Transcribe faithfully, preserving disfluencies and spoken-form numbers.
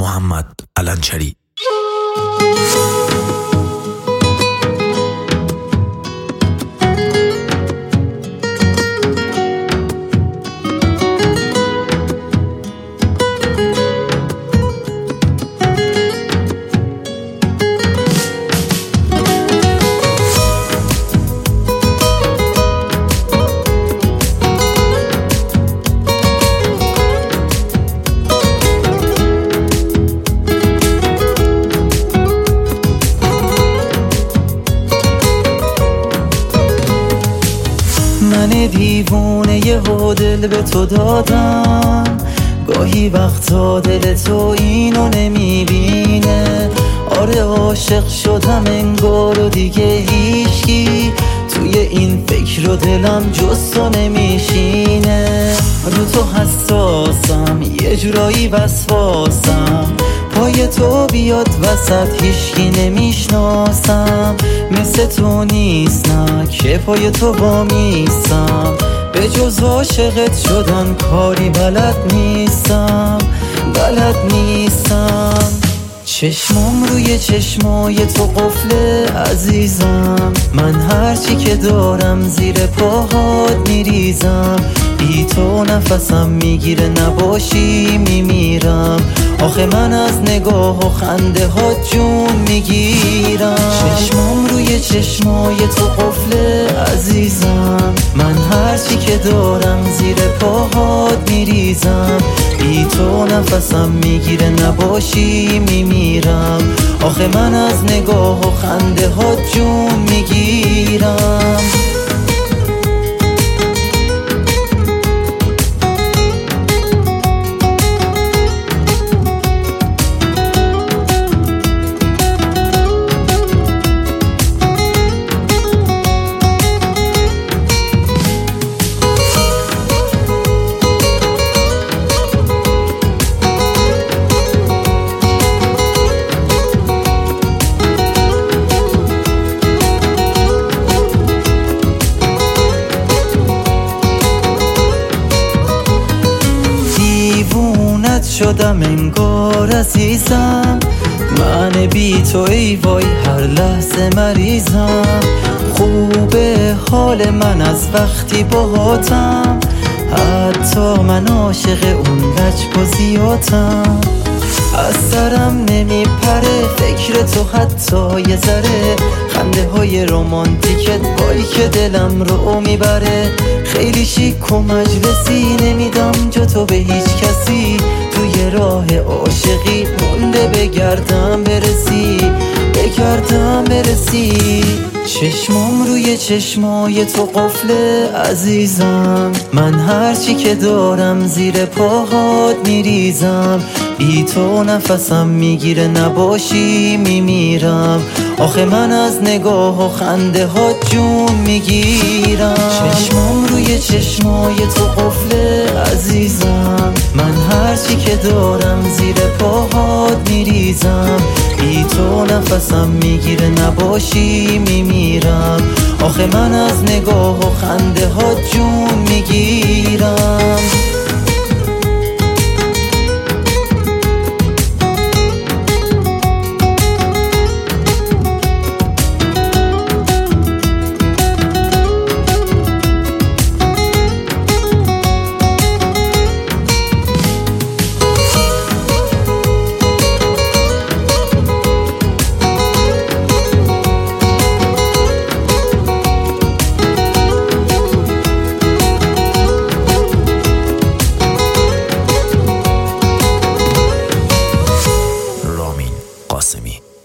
محمد علنچری. من دیوونه یه دل به تو دادم، گاهی وقتا دل تو اینو نمیبینه. آره عاشق شدم انگار و دیگه هیچکی توی این فکر و دلم جز تو نمیشینه. رو تو حساسم، یه جورایی وسواسم، پای تو بیاد وسط هیچکی نمیشناسم. مثل تو نیست نه که پای تو وامیستم، به جز عاشقت شدن کاری بلد نیستم، بلد نیستم. چشمام روی چشمای تو قفله عزیزم، من هرچی که دارم زیر پاهات میریزم. بی تو نفسم میگیره، نباشی میمیرم. آخه من از نگاه و خنده ها جون میگیرم. چشمام روی چشمای تو قفله عزیزم، من هرچی که دارم زیر پاهات میریزم. بی تو نفسم میگیره، نباشی میمیرم. آخه من از نگاه و خنده ها جون میگیرم. شدم انگار عزیزم، من بی تو ای وای هر لحظه مریضم. خوبه حال من از وقتی باهاتم، حتی من عاشق اون لجبازیاتم. از سرم نمیپره فکر تو حتی یه ذره، خنده های رومانتیکت وای که دلم رو میبره. خیلی شیک و مجلسی، نمیدم جا تو به هیچ کسی. توی راه عاشقی مونده بگردم برسی، بگردم برسی. چشمام روی چشمای تو قفله عزیزم، من هرچی که دارم زیر پاهات میریزم. بی تو نفسم میگیره، نباشی میمیرم. آخه من از نگاه و خنده ها جون میگیرم. چشمام روی چشمای تو قفله عزیزم، من هرچی که دارم زیر پاهات میریزم. بی تو نفسم میگیره، نباشی میمیرم. آخه من از نگاه و خنده ها جون میگیرم. قاسمی.